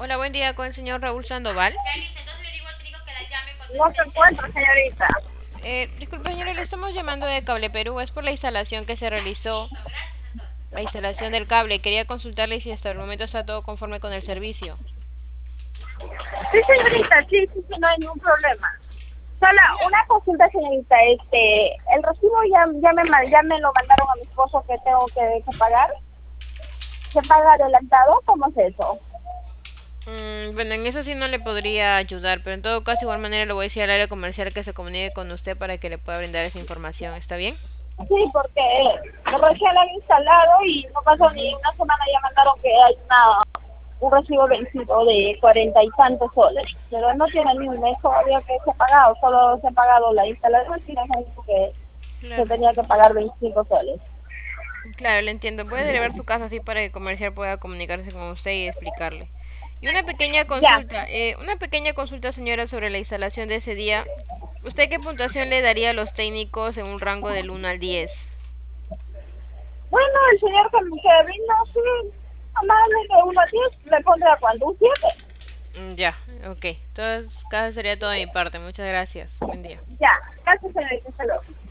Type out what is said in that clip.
Hola, buen día con el señor Raúl Sandoval. No se encuentra, señorita. Disculpe, señora, le estamos llamando de Cable Perú. Es por la instalación que se realizó, la instalación del cable. Quería consultarle si hasta el momento está todo conforme con el servicio. Sí, señorita, sí, no hay ningún problema. Solo una consulta, señorita. El recibo ya me lo mandaron a mi esposo que tengo que pagar. ¿Se paga adelantado? ¿Cómo es eso? Bueno, en eso sí no le podría ayudar, pero en todo caso, igual manera le voy a decir al área comercial que se comunique con usted para que le pueda brindar esa información. ¿Está bien? Sí, porque recién lo han instalado y no pasó ni Ujú. una semana, ya mandaron que hay un recibo vencido de 40 y tantos soles. Pero no tiene ni un mes todavía que se ha pagado, solo se ha pagado la instalación y nos han dicho que se Claro, tenía que pagar 25 soles. claro, le entiendo. Voy a derivar su caso así para que el comercial pueda comunicarse con usted y explicarle. Y Ya. una pequeña consulta, señora, sobre la instalación de ese día. ¿Usted qué puntuación le daría a los técnicos en un rango del 1 al 10? Bueno, el señor que vino, sí, amable de 1 a 10, le pondré a cuánto, un 7. Ya, ok. Entonces, caso sería todo de mi parte. Muchas gracias. Buen día. Ya, gracias, señorita, hasta luego.